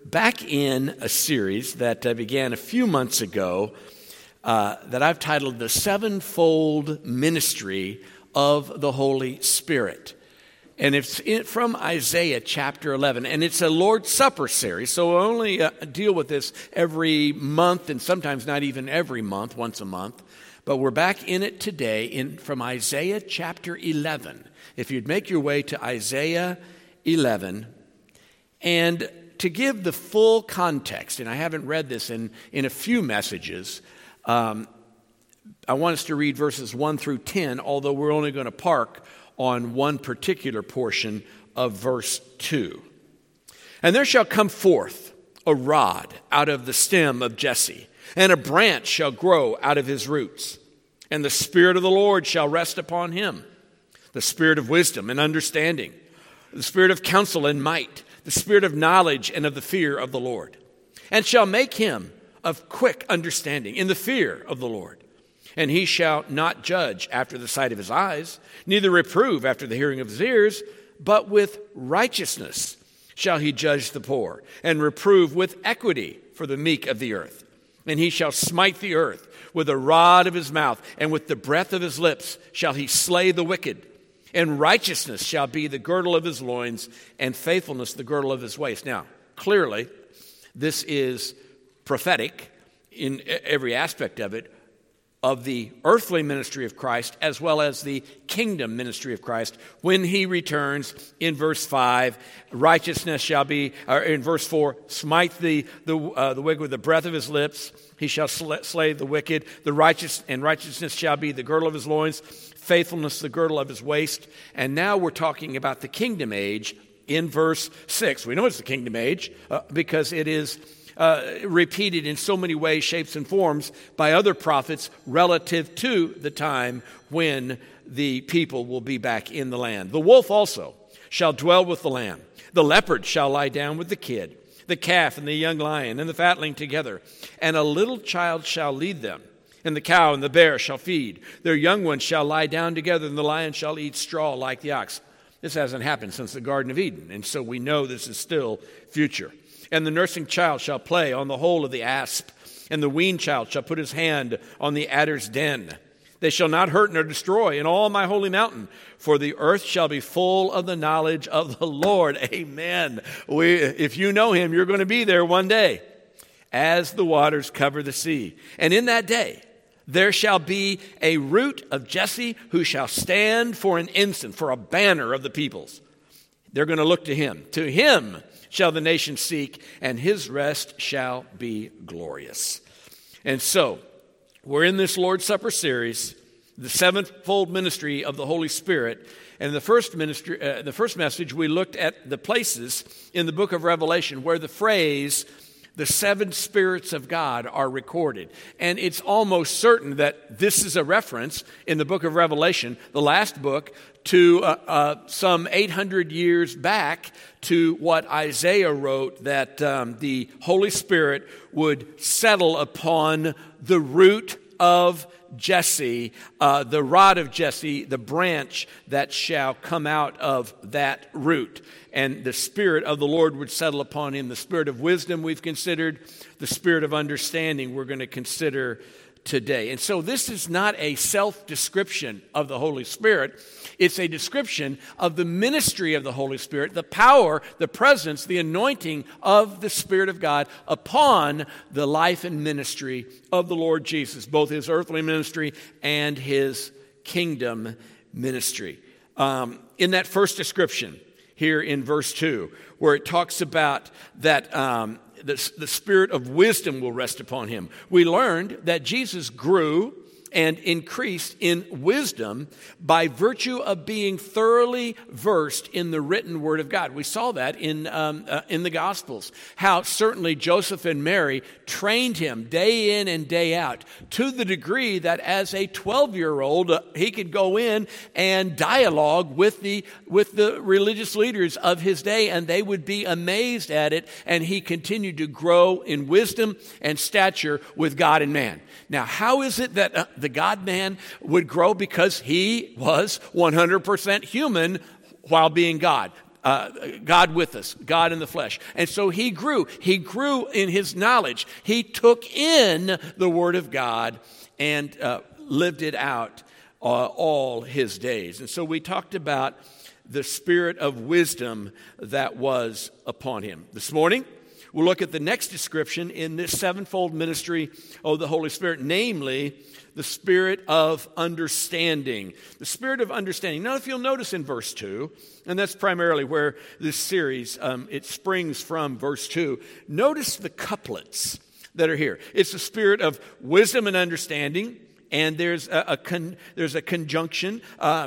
back in a series that began a few months ago that I've titled The Sevenfold Ministry of the Holy Spirit. And it's from Isaiah chapter 11, and it's a Lord's Supper series, so we'll only deal with this every month, and sometimes not even every month, once a month. But we're back in it today from Isaiah chapter 11. If you'd make your way to Isaiah 11, and to give the full context, and I haven't read this in a few messages, I want us to read verses 1 through 10, although we're only going to park on one particular portion of verse 2. And there shall come forth a rod out of the stem of Jesse, and a branch shall grow out of his roots. And the Spirit of the Lord shall rest upon him, the Spirit of wisdom and understanding, the Spirit of counsel and might, the Spirit of knowledge and of the fear of the Lord. And shall make him of quick understanding in the fear of the Lord. And he shall not judge after the sight of his eyes, neither reprove after the hearing of his ears, but with righteousness shall he judge the poor, and reprove with equity for the meek of the earth. And he shall smite the earth with a rod of his mouth, and with the breath of his lips shall he slay the wicked. And righteousness shall be the girdle of his loins, and faithfulness the girdle of his waist. Now, clearly, this is prophetic in every aspect of it, of the earthly ministry of Christ as well as the kingdom ministry of Christ when he returns. In verse 5, righteousness shall be, or in verse 4, smite the wicked with the breath of his lips. He shall slay the wicked. Righteousness shall be the girdle of his loins, faithfulness the girdle of his waist. And now we're talking about the kingdom age in verse 6. We know it's the kingdom age because it is repeated in so many ways, shapes, and forms by other prophets relative to the time when the people will be back in the land. The wolf also shall dwell with the lamb. The leopard shall lie down with the kid, the calf and the young lion and the fatling together. And a little child shall lead them. And the cow and the bear shall feed. Their young ones shall lie down together, and the lion shall eat straw like the ox. This hasn't happened since the Garden of Eden, and so we know this is still future. And the nursing child shall play on the hole of the asp, and the weaned child shall put his hand on the adder's den. They shall not hurt nor destroy in all my holy mountain, for the earth shall be full of the knowledge of the Lord. Amen. If you know him, you're going to be there one day, as the waters cover the sea. And in that day there shall be a root of Jesse who shall stand for an ensign, for a banner of the peoples. They're going to look to him. To him shall the nation seek, and his rest shall be glorious. And so, we're in this Lord's Supper series, the sevenfold ministry of the Holy Spirit. And the first message, we looked at the places in the book of Revelation where the phrase, the seven spirits of God, are recorded. And it's almost certain that this is a reference in the book of Revelation, the last book, to some 800 years back to what Isaiah wrote, that the Holy Spirit would settle upon the root of Jesse, the rod of Jesse, the branch that shall come out of that root. And the Spirit of the Lord would settle upon him. The Spirit of wisdom we've considered, the Spirit of understanding we're going to consider today. And so this is not a self-description of the Holy Spirit. It's a description of the ministry of the Holy Spirit, the power, the presence, the anointing of the Spirit of God upon the life and ministry of the Lord Jesus, both his earthly ministry and his kingdom ministry. In that first description here in verse 2, where it talks about that the spirit of wisdom will rest upon him, we learned that Jesus grew and increased in wisdom by virtue of being thoroughly versed in the written word of God. We saw that in the Gospels, how certainly Joseph and Mary trained him day in and day out, to the degree that as a 12-year-old, he could go in and dialogue with the religious leaders of his day, and they would be amazed at it, and he continued to grow in wisdom and stature with God and man. Now, how is it that the God-man would grow? Because he was 100% human while being God. God with us, God in the flesh. And so he grew. He grew in his knowledge. He took in the Word of God and lived it out all his days. And so we talked about the spirit of wisdom that was upon him. This morning, we'll look at the next description in this sevenfold ministry of the Holy Spirit, namely the spirit of understanding. The spirit of understanding. Now, if you'll notice in verse 2, and that's primarily where this series, it springs from verse 2, notice the couplets that are here. It's the spirit of wisdom and understanding, and there's a conjunction,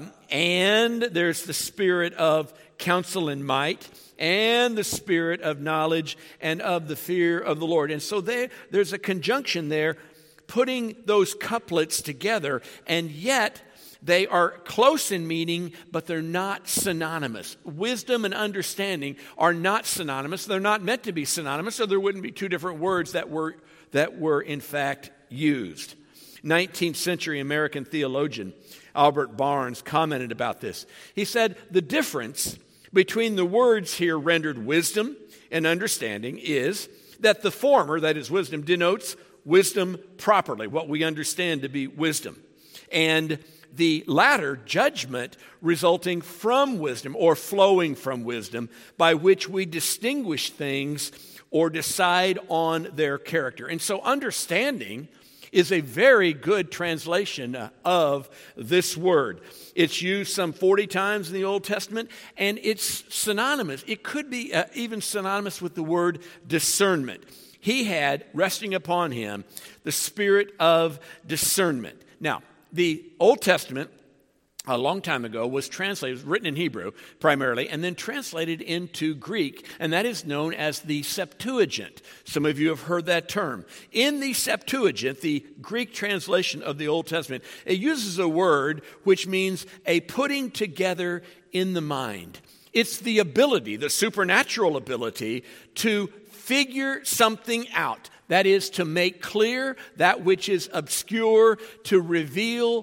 and there's the spirit of counsel and might, and the spirit of knowledge and of the fear of the Lord. And so there's a conjunction there, putting those couplets together, and yet they are close in meaning, but they're not synonymous. Wisdom and understanding are not synonymous. They're not meant to be synonymous, so there wouldn't be two different words that were in fact used. 19th century American theologian Albert Barnes commented about this. He said, the difference between the words here rendered wisdom and understanding is that the former, that is wisdom, denotes wisdom properly, what we understand to be wisdom. And the latter, judgment, resulting from wisdom or flowing from wisdom, by which we distinguish things or decide on their character. And so understanding is a very good translation of this word. It's used some 40 times in the Old Testament, and it's synonymous. It could be even synonymous with the word discernment. He had, resting upon him, the spirit of discernment. Now, the Old Testament, a long time ago, was translated, written in Hebrew primarily, and then translated into Greek, and that is known as the Septuagint. Some of you have heard that term. In the Septuagint, the Greek translation of the Old Testament, it uses a word which means a putting together in the mind. It's the ability, the supernatural ability, to figure something out. That is, to make clear that which is obscure, to reveal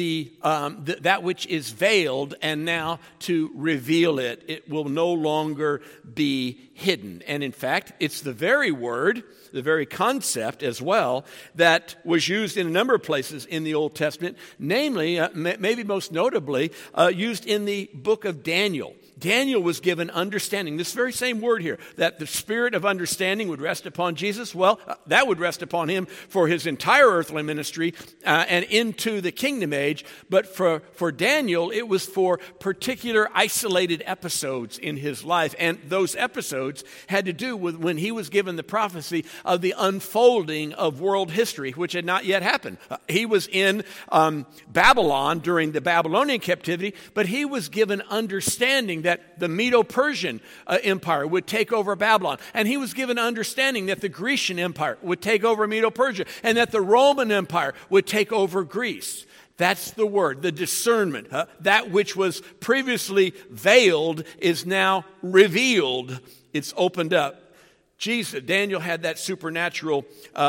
that which is veiled, and now to reveal it. It will no longer be hidden. And in fact, it's the very word, the very concept as well, that was used in a number of places in the Old Testament, namely, maybe most notably, used in the book of Daniel. Daniel was given understanding, this very same word here, that the spirit of understanding would rest upon Jesus. Well, that would rest upon him for his entire earthly ministry and into the kingdom age. But for Daniel, it was for particular isolated episodes in his life. And those episodes had to do with when he was given the prophecy of the unfolding of world history, which had not yet happened. He was in Babylon during the Babylonian captivity, but he was given understanding that the Medo-Persian Empire would take over Babylon. And he was given understanding that the Grecian Empire would take over Medo-Persia, and that the Roman Empire would take over Greece. That's the word, the discernment. That which was previously veiled is now revealed. It's opened up. Daniel had that supernatural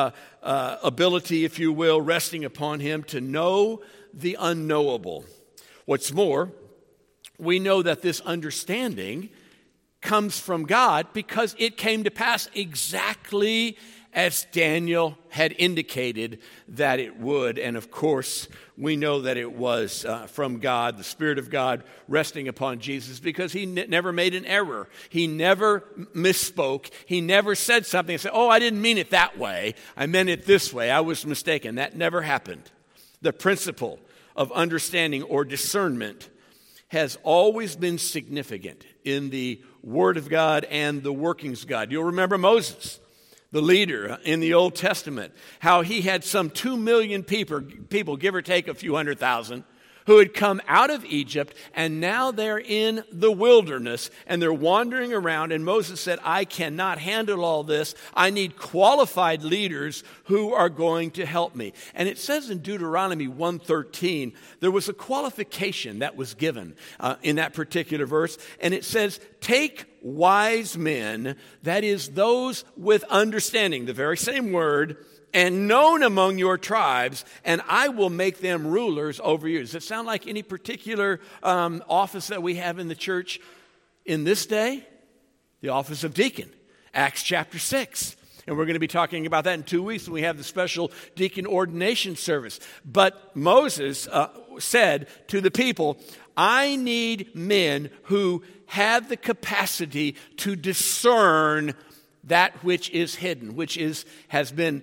ability, if you will, resting upon him to know the unknowable. What's more, we know that this understanding comes from God because it came to pass exactly as Daniel had indicated that it would. And of course, we know that it was from God, the Spirit of God resting upon Jesus, because he never made an error. He never misspoke. He never said something and said, oh, I didn't mean it that way. I meant it this way. I was mistaken. That never happened. The principle of understanding or discernment has always been significant in the Word of God and the workings of God. You'll remember Moses, the leader in the Old Testament, how he had some 2 million people, give or take a few 100,000, who had come out of Egypt, and now they're in the wilderness, and they're wandering around, and Moses said, I cannot handle all this. I need qualified leaders who are going to help me. And it says in Deuteronomy 1:13, there was a qualification that was given in that particular verse, and it says, take wise men, that is, those with understanding, the very same word, and known among your tribes, and I will make them rulers over you. Does it sound like any particular office that we have in the church? in this day? The office of deacon, Acts chapter 6. And we're going to be talking about that in 2 weeks when we have the special deacon ordination service. But Moses said to the people, I need men who have the capacity to discern that which is hidden, which has been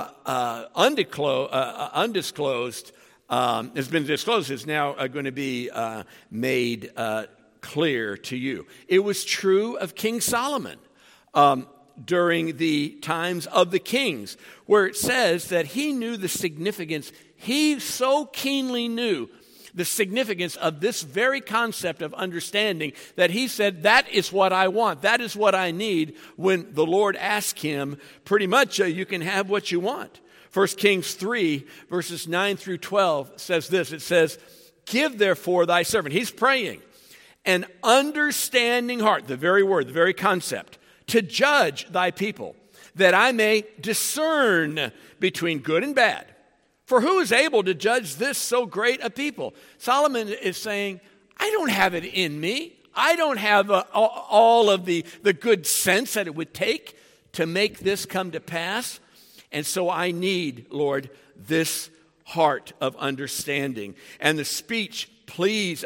undisclosed, has been disclosed, is now going to be made clear to you. It was true of King Solomon during the times of the kings, where it says that he knew the significance. He so keenly knew the significance of this very concept of understanding that he said, that is what I want. That is what I need. When the Lord asked him, pretty much, you can have what you want. 1 Kings 3, verses 9 through 12 says this. It says, give therefore thy servant. He's praying. An understanding heart, the very word, the very concept, to judge thy people, that I may discern between good and bad. For who is able to judge this so great a people? Solomon is saying, I don't have it in me. I don't have all of the good sense that it would take to make this come to pass. And so I need, Lord, this heart of understanding. And the speech, please,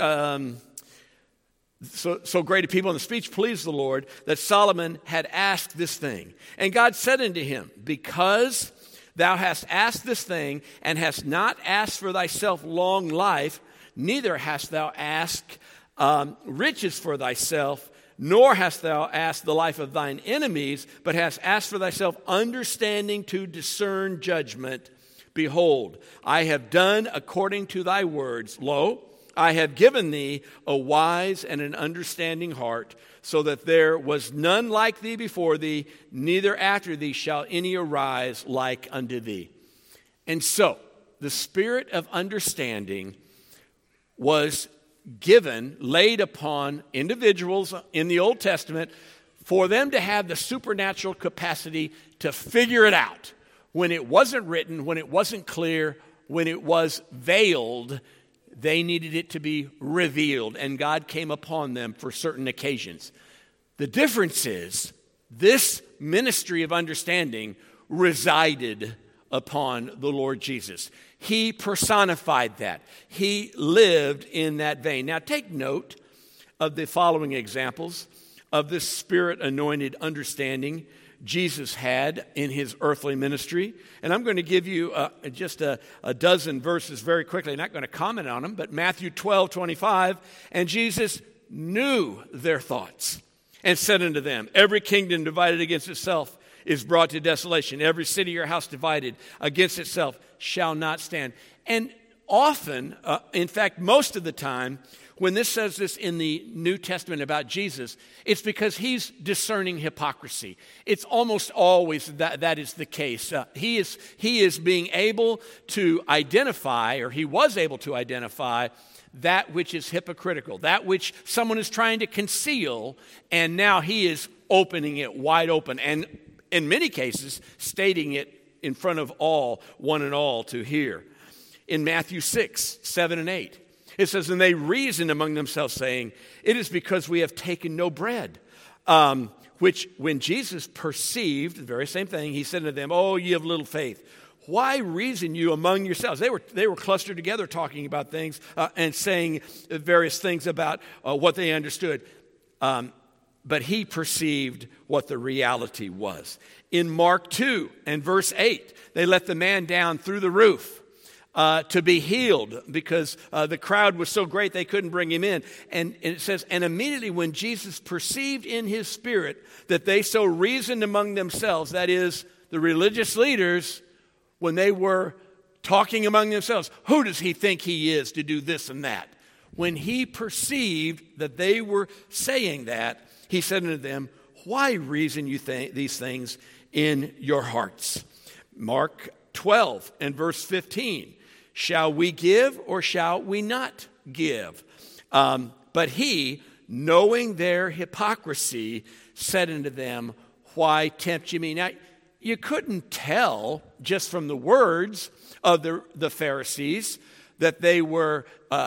so great a people, and the speech pleased the Lord, that Solomon had asked this thing. And God said unto him, because thou hast asked this thing, and hast not asked for thyself long life, neither hast thou asked riches for thyself, nor hast thou asked the life of thine enemies, but hast asked for thyself understanding to discern judgment. Behold, I have done according to thy words. Lo, I have given thee a wise and an understanding heart, so that there was none like thee before thee, neither after thee shall any arise like unto thee. And so, the spirit of understanding was given, laid upon individuals in the Old Testament for them to have the supernatural capacity to figure it out. When it wasn't written, when it wasn't clear, when it was veiled, they needed it to be revealed, and God came upon them for certain occasions. The difference is this ministry of understanding resided upon the Lord Jesus. He personified that. He lived in that vein. Now take note of the following examples of this spirit-anointed understanding Jesus had in his earthly ministry. And I'm going to give you just a dozen verses very quickly. I'm not going to comment on them, but Matthew 12:25, and Jesus knew their thoughts and said unto them, every kingdom divided against itself is brought to desolation. Every city or house divided against itself shall not stand. And often, in fact, most of the time, when this says this in the New Testament about Jesus, it's because he's discerning hypocrisy. It's almost always that is the case. He is being able to identify, or he was able to identify, that which is hypocritical, that which someone is trying to conceal, and now he is opening it wide open, and in many cases, stating it in front of all, one and all to hear. In Matthew 6, 7 and 8, it says, and they reasoned among themselves, saying, it is because we have taken no bread. Which when Jesus perceived, the very same thing, he said to them, oh, ye of little faith, why reason you among yourselves? They were clustered together talking about things and saying various things about what they understood. But he perceived what the reality was. In Mark 2 and verse 8, they let the man down through the roof to be healed because the crowd was so great they couldn't bring him in. And it says, and immediately when Jesus perceived in his spirit that they so reasoned among themselves, that is, the religious leaders, when they were talking among themselves, who does he think he is to do this and that? When he perceived that they were saying that, he said unto them, why reason you these things in your hearts? Mark 12 and verse 15. Shall we give or shall we not give? But he, knowing their hypocrisy, said unto them, why tempt ye me? Now, you couldn't tell just from the words of the Pharisees that they were,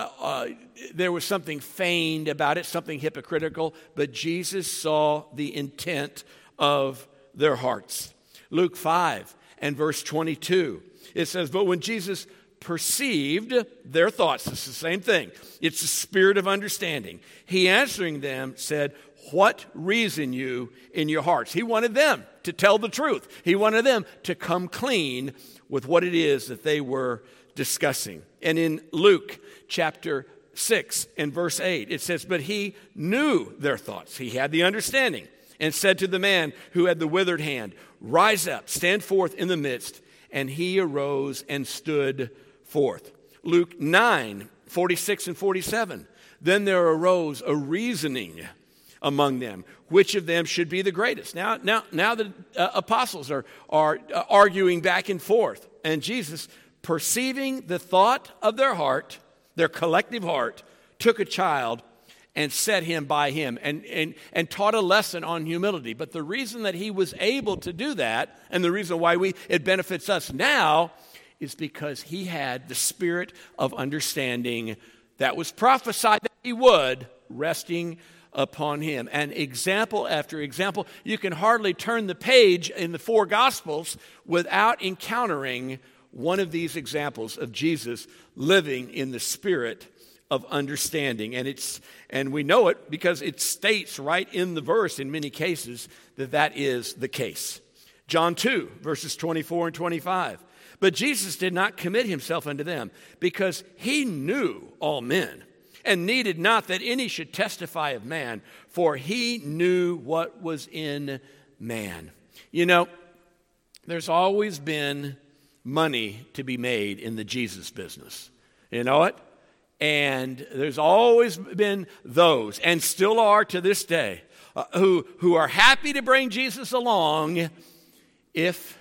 there was something feigned about it, something hypocritical, but Jesus saw the intent of their hearts. Luke 5 and verse 22, it says, but when Jesus perceived their thoughts, it's the same thing, it's the spirit of understanding, he answering them said, what reason you in your hearts? He wanted them to tell the truth. He wanted them to come clean with what it is that they were discussing. And in Luke chapter 6 and verse 8, it says, but he knew their thoughts. He had the understanding and said to the man who had the withered hand, rise up, stand forth in the midst. And he arose and stood forth. Luke 9, 46 and 47, then there arose a reasoning among them, which of them should be the greatest. Now the apostles are arguing back and forth. And Jesus, perceiving the thought of their heart, their collective heart, took a child and set him by him and taught a lesson on humility. But the reason that he was able to do that, and the reason why it benefits us now, is because he had the spirit of understanding that was prophesied that he would, resting upon him. And example after example, you can hardly turn the page in the four Gospels without encountering one of these examples of Jesus living in the spirit of understanding. And we know it because it states right in the verse in many cases that is the case. John 2, verses 24 and 25. But Jesus did not commit himself unto them, because he knew all men, and needed not that any should testify of man, for he knew what was in man. You know, there's always been money to be made in the Jesus business. You know it? And there's always been those, and still are to this day, who are happy to bring Jesus along if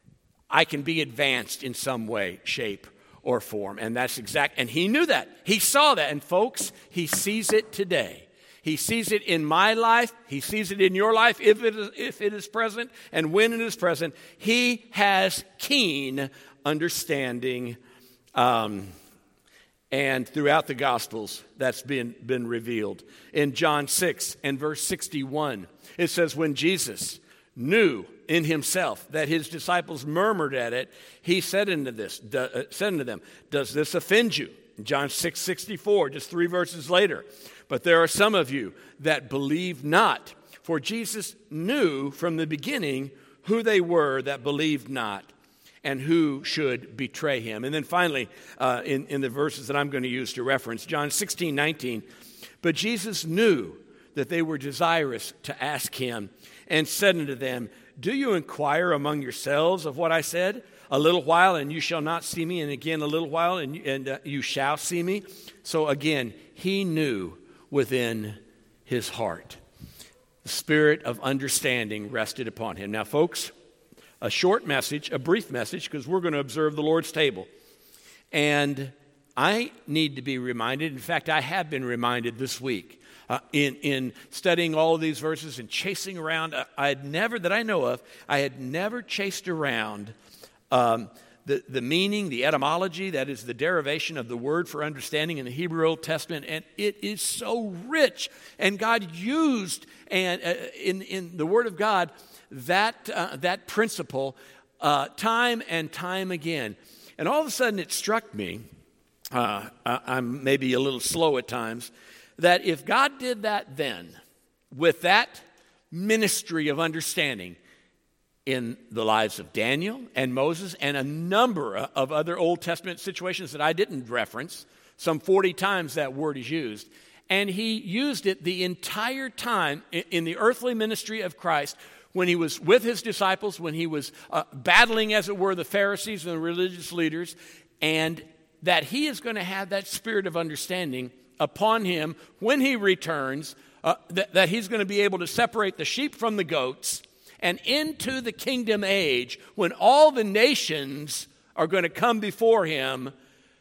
I can be advanced in some way, shape, or form. And and he knew that. He saw that. And folks, he sees it today. He sees it in my life. He sees it in your life if it is present and when it is present. He has keen understanding. And throughout the Gospels, that's been revealed. In John 6 and verse 61, it says, when Jesus knew in himself that his disciples murmured at it, he said unto them, does this offend you? John 6:64, just 3 verses later. But there are some of you that believe not. For Jesus knew from the beginning who they were that believed not, and who should betray him. And then finally, in the verses that I'm going to use to reference, John 16:19, but Jesus knew that they were desirous to ask him, and said unto them, do you inquire among yourselves of what I said? A little while, and you shall not see me, and again a little while, and you shall see me. So again, he knew within his heart. The spirit of understanding rested upon him. Now, folks, a short message, a brief message, because we're going to observe the Lord's table. And I need to be reminded, in fact, I have been reminded this week, in studying all of these verses and chasing around, I had never chased around the meaning, the etymology, that is the derivation of the word for understanding in the Hebrew Old Testament, and it is so rich. And God used in the Word of God that principle time and time again. And all of a sudden it struck me, I'm maybe a little slow at times, that if God did that then, with that ministry of understanding in the lives of Daniel and Moses and a number of other Old Testament situations that I didn't reference, some 40 times that word is used, and he used it the entire time in the earthly ministry of Christ, when he was with his disciples, when he was battling, as it were, the Pharisees and the religious leaders, and that he is going to have that spirit of understanding upon him when he returns, that he's going to be able to separate the sheep from the goats, and into the kingdom age, when all the nations are going to come before him,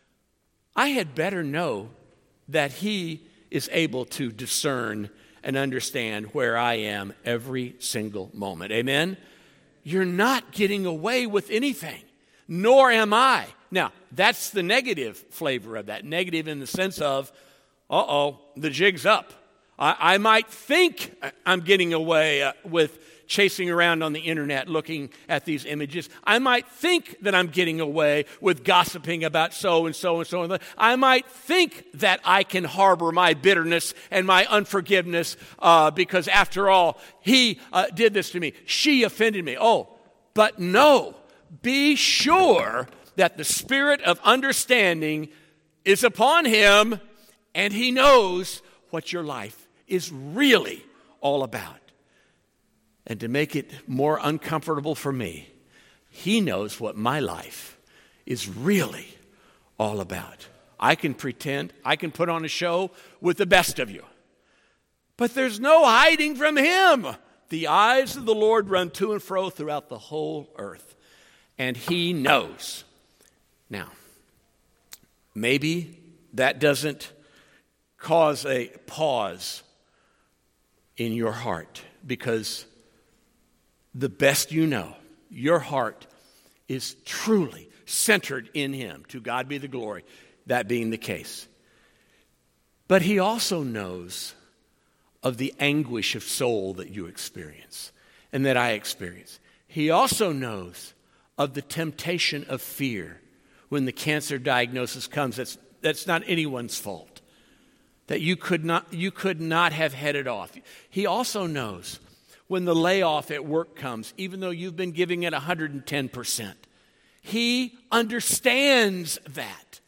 I had better know that he is able to discern and understand where I am every single moment. Amen? You're not getting away with anything, nor am I Now, that's the negative flavor of that. Negative in the sense of, the jig's up. I might think I'm getting away with chasing around on the internet looking at these images. I might think that I'm getting away with gossiping about so and so and so and so. I might think that I can harbor my bitterness and my unforgiveness because after all, he did this to me. She offended me. But no, be sure that the spirit of understanding is upon him and he knows what your life is really all about. And to make it more uncomfortable for me, he knows what my life is really all about. I can pretend, I can put on a show with the best of you, but there's no hiding from him. The eyes of the Lord run to and fro throughout the whole earth, and he knows. Now, maybe that doesn't cause a pause in your heart because the best you know, your heart is truly centered in him. To God be the glory, that being the case. But he also knows of the anguish of soul that you experience and that I experience. He also knows of the temptation of fear when the cancer diagnosis comes. That's not anyone's fault. That you could not have headed off. He also knows when the layoff at work comes, even though you've been giving it 110%. He understands that.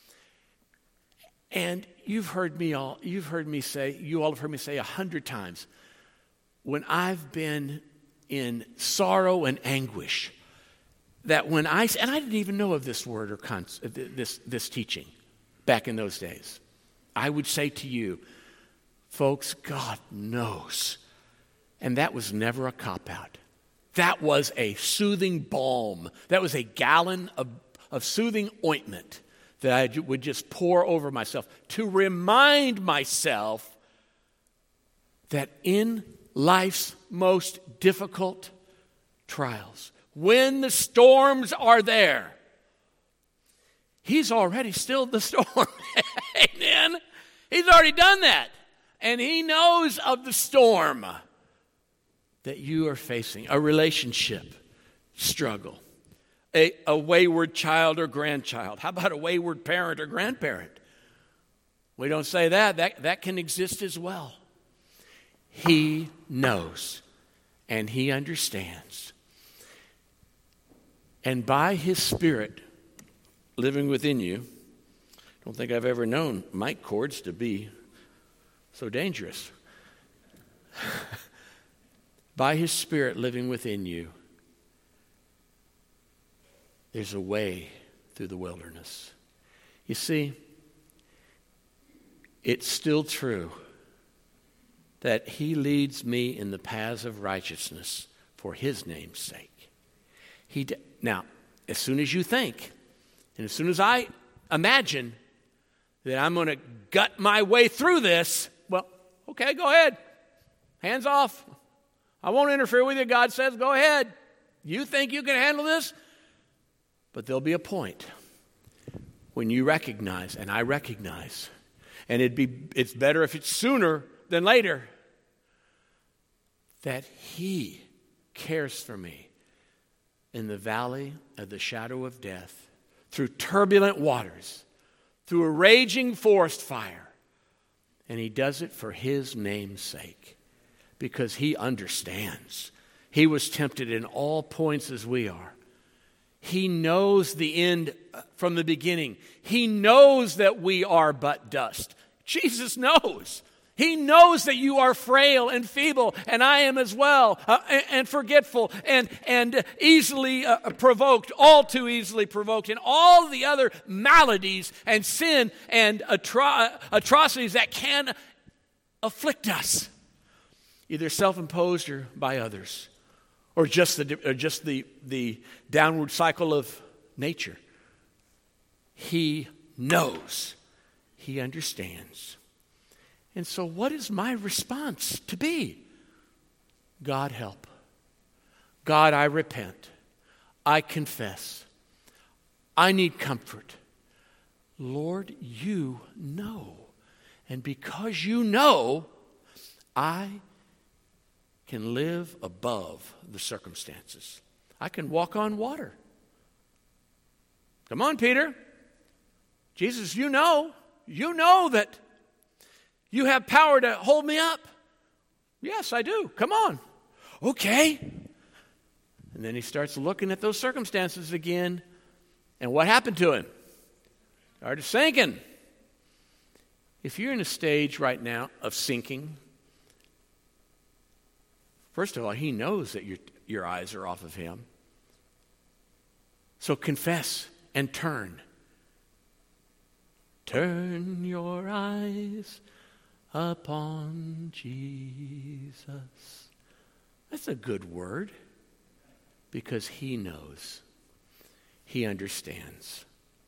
And you all have heard me say 100 times, when I've been in sorrow and anguish, that and I didn't even know of this word or this teaching back in those days. I would say to you, folks, God knows. And that was never a cop-out. That was a soothing balm. That was a gallon of soothing ointment that I would just pour over myself to remind myself that in life's most difficult trials, when the storms are there, he's already stilled the storm. Amen. He's already done that. And he knows of the storm that you are facing, a relationship struggle, a wayward child or grandchild. How about a wayward parent or grandparent? We don't say that. That can exist as well. He knows and he understands. And by his Spirit living within you, I don't think I've ever known mic cords to be so dangerous. By his Spirit living within you, there's a way through the wilderness. You see, it's still true that he leads me in the paths of righteousness for his name's sake. Now, as soon as you think, and as soon as I imagine that I'm going to gut my way through this, well, okay, go ahead. Hands off. I won't interfere with you. God says, go ahead. You think you can handle this? But there'll be a point when you recognize, and I recognize, and it's better if it's sooner than later, that he cares for me in the valley of the shadow of death, through turbulent waters, through a raging forest fire. And he does it for his name's sake, because he understands. He was tempted in all points as we are. He knows the end from the beginning. He knows that we are but dust. Jesus knows. He knows that you are frail and feeble, and I am as well, and forgetful, and easily provoked, all too easily provoked, and all the other maladies and sin and atrocities that can afflict us, either self-imposed or by others, or just the downward cycle of nature. He knows. He understands. And so what is my response to be? God, help. God, I repent. I confess. I need comfort. Lord, you know. And because you know, I can live above the circumstances. I can walk on water. Come on, Peter. Jesus, you know that you have power to hold me up. Yes, I do. Come on. Okay. And then he starts looking at those circumstances again. And what happened to him? Started sinking. If you're in a stage right now of sinking, first of all, he knows that your eyes are off of him. So confess and turn. Turn your eyes upon Jesus. That's a good word because he knows. He understands.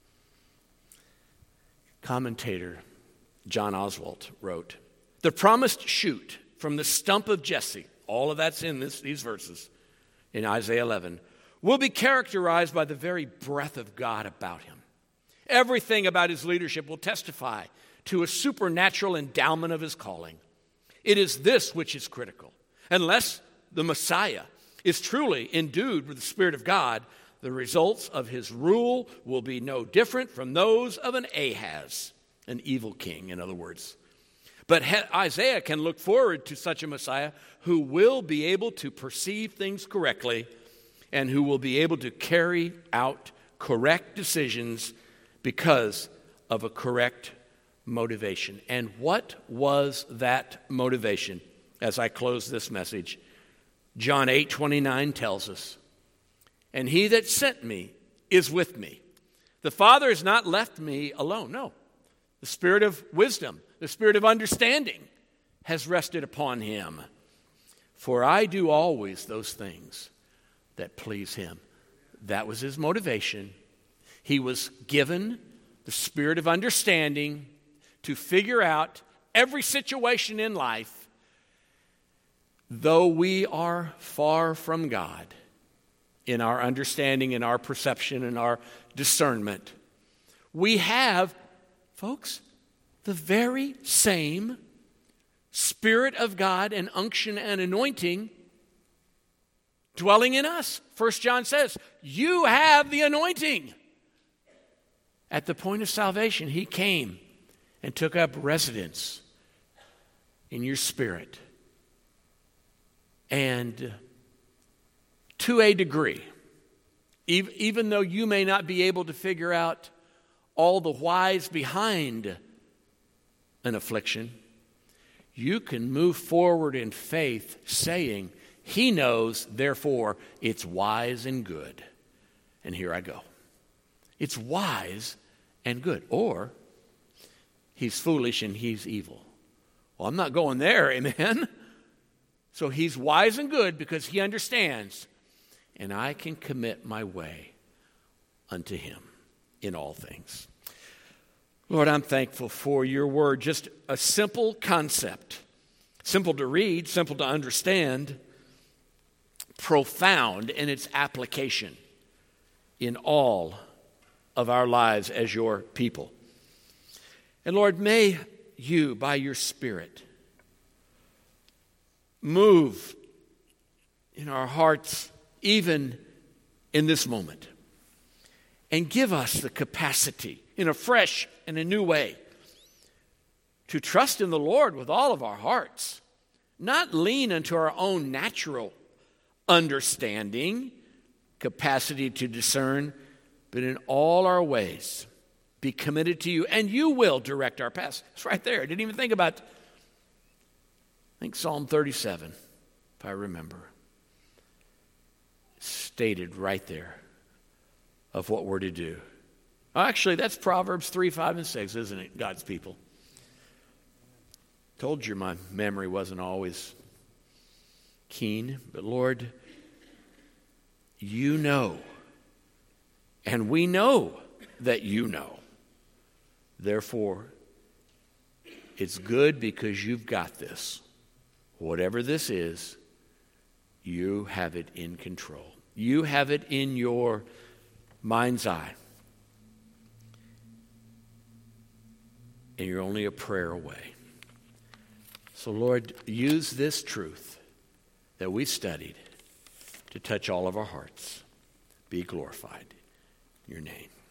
Commentator John Oswalt wrote, "The promised shoot from the stump of Jesse," all of that's in these verses in Isaiah 11, "will be characterized by the very breath of God about him. Everything about his leadership will testify to a supernatural endowment of his calling. It is this which is critical. Unless the Messiah is truly endued with the Spirit of God, the results of his rule will be no different from those of an Ahaz, an evil king, in other words. But Isaiah can look forward to such a Messiah who will be able to perceive things correctly and who will be able to carry out correct decisions because of a correct motivation." And what was that motivation? As I close this message, John 8:29 tells us, "And he that sent me is with me. The Father has not left me alone." No. The Spirit of wisdom, the Spirit of understanding has rested upon him. "For I do always those things that please him." That was his motivation. He was given the Spirit of understanding to figure out every situation in life. Though we are far from God in our understanding, in our perception, in our discernment, we have, folks, the very same Spirit of God and unction and anointing dwelling in us. 1 John says, you have the anointing. At the point of salvation, he came and took up residence in your spirit. And to a degree, even though you may not be able to figure out all the whys behind an affliction, you can move forward in faith saying, he knows, therefore it's wise and good. And here I go. It's wise and good. Or he's foolish and he's evil. Well, I'm not going there, amen? So he's wise and good because he understands, and I can commit my way unto him in all things. Lord, I'm thankful for your word. Just a simple concept, simple to read, simple to understand, profound in its application in all of our lives as your people. And Lord, may you, by your Spirit, move in our hearts even in this moment and give us the capacity in a fresh and a new way to trust in the Lord with all of our hearts, not lean into our own natural understanding, capacity to discern, but in all our ways be committed to you, and you will direct our paths. It's right there. I didn't even think about, I think Psalm 37, if I remember, stated right there of what we're to do. Actually, that's Proverbs 3, 5, and 6, isn't it, God's people? Told you my memory wasn't always keen, but Lord, you know, and we know that you know. Therefore, it's good because you've got this. Whatever this is, you have it in control. You have it in your mind's eye. and you're only a prayer away. So, Lord, use this truth that we studied to touch all of our hearts. Be glorified in your name.